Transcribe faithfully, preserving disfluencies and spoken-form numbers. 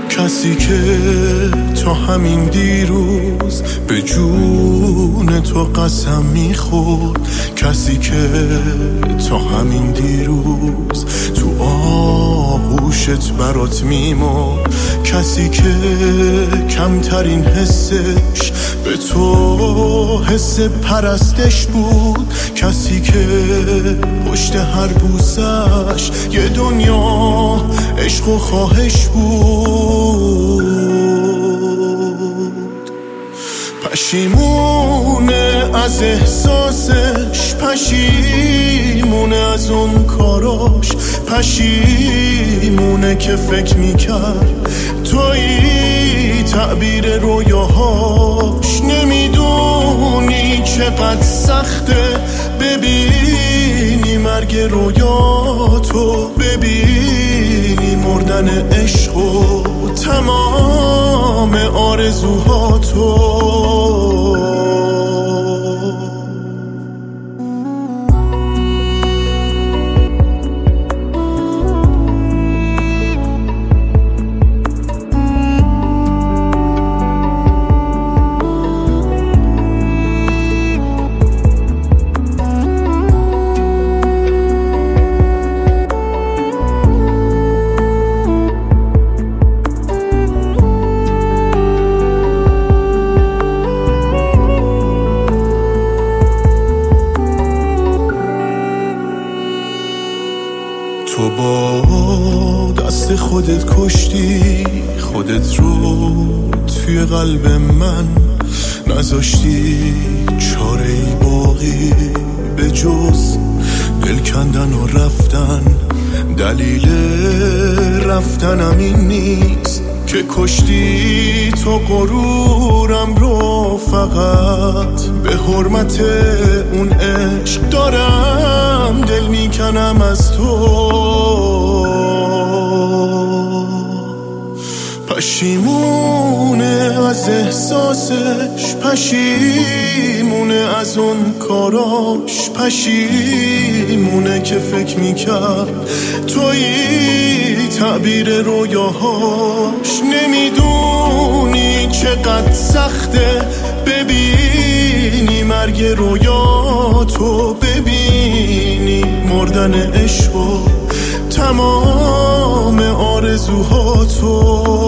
کسی که تا همین دیروز به جون تو قسم میخورد، کسی که تا همین دیروز تو آغوشت برات میمرد، کسی که کمترین حسش به تو حس پرستش بود، کسی که پشت هر بوسش یه دنیا عشق و خواهش بود. پشیمونه از احساسش، پشیمونه از اون کاراش، پشیمونه که فکر میکرد تویی تعبیر رویاهاش. نمیدونی چقدر سخته ببینی مرگ رویاتو، ببینی مردن عشق و تمام آرزوهاتو. تو با دست خودت کشتی خودت رو، توی قلب من نذاشتی چاره‌ای باقی به جز دل کندن و رفتن. دلیل رفتنم این نیست که کشتی تو غرورم رو، فقط به حرمت اون عشق دارم دل میکنم از تو. پشیمونه از احساسش، پشیمونه از اون کاراش، پشیمونه که فکر میکرد تویی تعبیر رویاهاش. نمیدونی چقدر سخته ببینی مرگ رویاتو، ببینی مردن عشق و تمام آرزوهاتو.